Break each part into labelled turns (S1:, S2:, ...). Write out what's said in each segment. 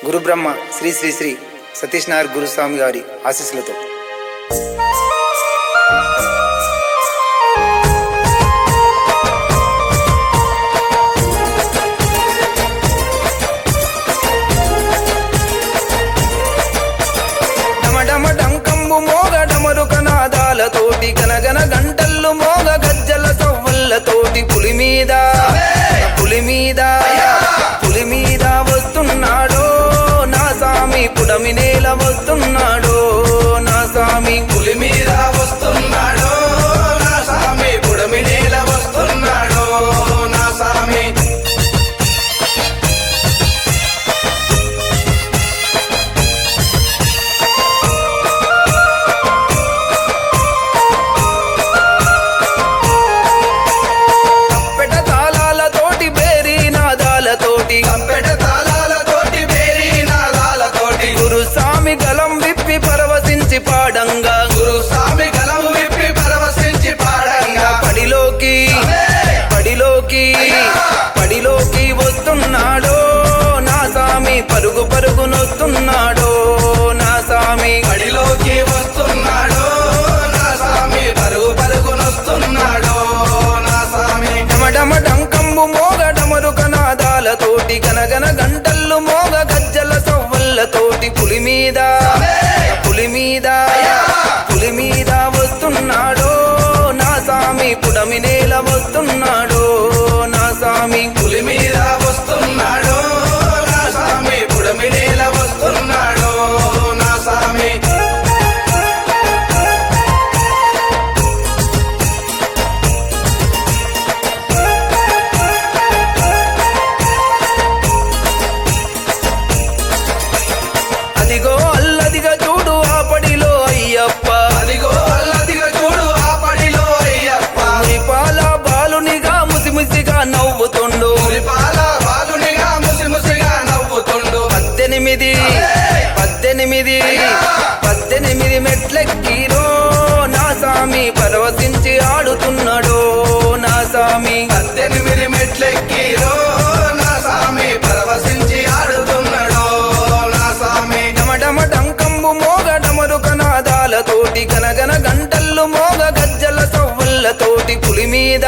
S1: గురు బ్రహ్మ శ్రీ శ్రీ శ్రీ సతీష్ నాయర్ గురుస్వామి గారి ఆశీస్సులతో
S2: తోటి గనగన గంటల్లు మోగ గజ్జల సవ్వళ్ళతోటి పులి మీద వస్తున్నాడో నా సామి పుడమి నేల వస్తున్నాడో నా సామి పులి మీద వస్తున్నాడో నా సామి పుడమి నేల వస్తున్నాడో నా సామి గలం విప్పి పరవశించి పాడంగా గురుస్వామి గలం విప్పి పరవశించి పాడంగా పడిలోకి వస్తున్నాడో నా సామి పరుగు పరుగునొస్తున్నాడో నా సామి పడిలోకి వస్తున్నాడో నా సామి పరుగు పరుగునొస్తున్నాడో నా సామి డమడమ డంకంబు మోగ డమరుక నాదాలతోటి గనగన గంటల్లు మోగ గజ్జల సవ్వళ్ళతోటి పులి మీద వస్తున్నాడో నా సామి పుడమి నేల వస్తున్నాడో నా సామి పులి మీద వస్తున్నాడో నా సామి పుడమి నేల వస్తున్నాడో నా సామి అదిగో అల్లదిగా చూడు ఆ పడిలో అయ్యప్ప అదిగో అల్లదిగా చూడు ఆ పడిలో అయ్యప్ప మురిపాల బాలునిగా ముసిముసిగా నవ్వుతుండు మురిపాల బాలునిగా ముసిముసిగా నవ్వుతుండు 18 మెట్లెక్కిరో నా సామి పరవశించి ఆడుతున్నాడో నా సామి 18 మెట్లెక్కిరో నా సామి పరవశించి ఆడుతున్నాడో నా సామి డమడమ డంకంబు మోగ డమరుక నాదాలతోటి గనగన గంటల్లు మోగ గజ్జల సవ్వళ్ళతోటి పులి మీద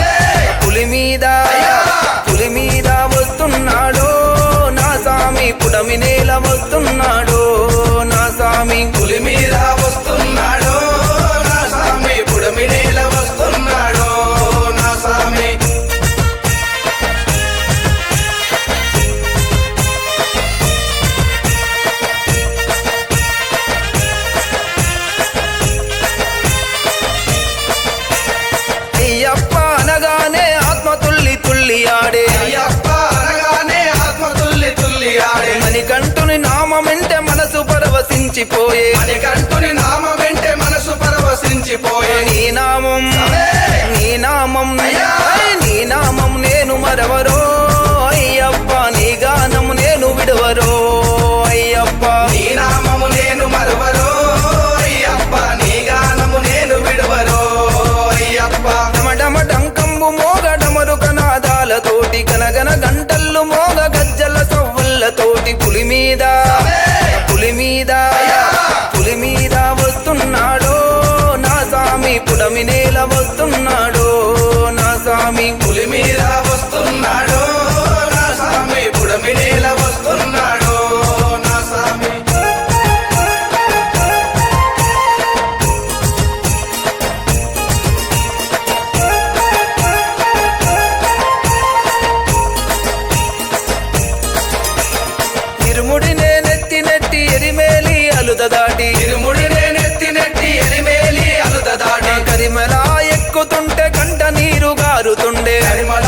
S2: వస్తున్నాడో నా సామి పుడమి నేల వస్తున్నాడో నా సామి పులి మీద వస్తున్నాడో నా సామి పుడమి నేల వస్తున్నాడో నా సామి అయ్యప్ప అనగానే ఆత్మ తుల్లి ఆడే మణికంఠుని నామమెంటే మనసు పరవశించిపోయే నీ నామం నేను మరవరో అయ్యప్ప నీ గానము నేను విడవరో అయ్యప్ప నీ నామము నేను మరవరో అయ్యప్ప నీ గానము నేను విడవరో అయ్యప్ప డమడమ డంకంబు మోగ డమరుక నాదాలతోటి గనగన గంటల్లు మోగ గజ్జల సవ్వళ్ళతోటి పులి మీద వస్తున్నాడో నా సామి పుడమి నేల వస్తున్నాడో నా సామి పులి మీద వస్తున్నాడో నా సామి పుడమి నేల వస్తున్నాడో నా సామి ఇరుముడినే నెత్తి ఎరిమేలి అలుద దాటి కరిమలా ఎక్కుతుంటే కంట నీరు గారుతుండే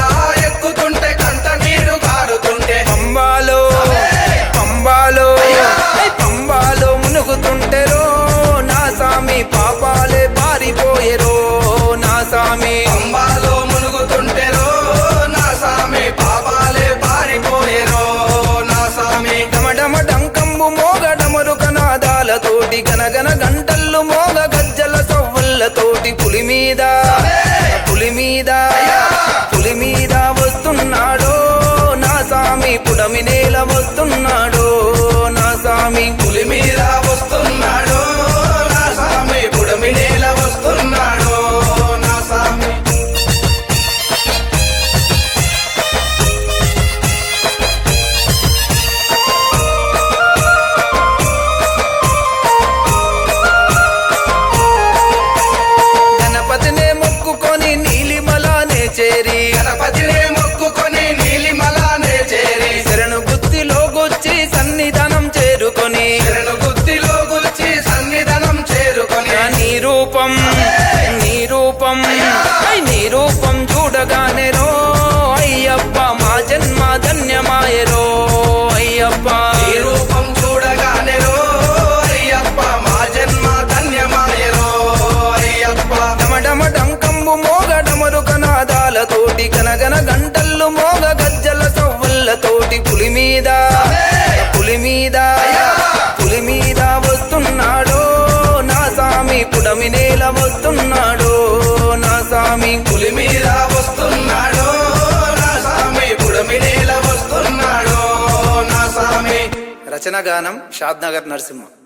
S2: పంబాలో మునుగుతుంటేరో నా సామి పాపాలే పారిపోయేరో నా సామి పంబాలో మునుగుతుంటేరో నా సామి పాపాలే పారిపోయేరో నా సామి డమడమ డంకంబు మోగ డమరుక నాదాలతోటి గనగన గంటల్లు మోగ గజ్జల సవ్వళ్ళతోటి పులి మీద వస్తున్నాడో నా సామి పుడమి నేల వస్తున్నాడో
S1: చేరి
S2: గణపతినే మొక్కుకొని నీలిమలానే చేరి
S1: శరణు గుత్తిలో గుచ్చి సన్నిధానం చేరుకొని
S2: శరణు గుత్తిలో గుచ్చి సన్నిధానం చేరుకొని
S1: నీ రూపం నీ రూపం చూడగానే రో అయ్యప్ప మా జన్మ ధన్యమాయరో అయ్యప్ప
S2: నీ రూపం చూడగానే రో అయ్యప్ప మా జన్మ ధన్యమాయరో అయ్యప్ప
S1: డమడమ డంకంబు మోగ డమరుక నాదాలతోటి గనగన గంటల్లు మోగ గజ్జల సవ్వళ్ళతోటి పులి మీద వస్తున్నాడో నా సామి పుడమి నేల వస్తున్నాడో నా సామి
S2: పులి మీద వస్తున్నాడో నా సామి పుడమి నేల వస్తున్నాడో నా సామి
S1: రచన గానం షాద్నగర్ నరసింహ.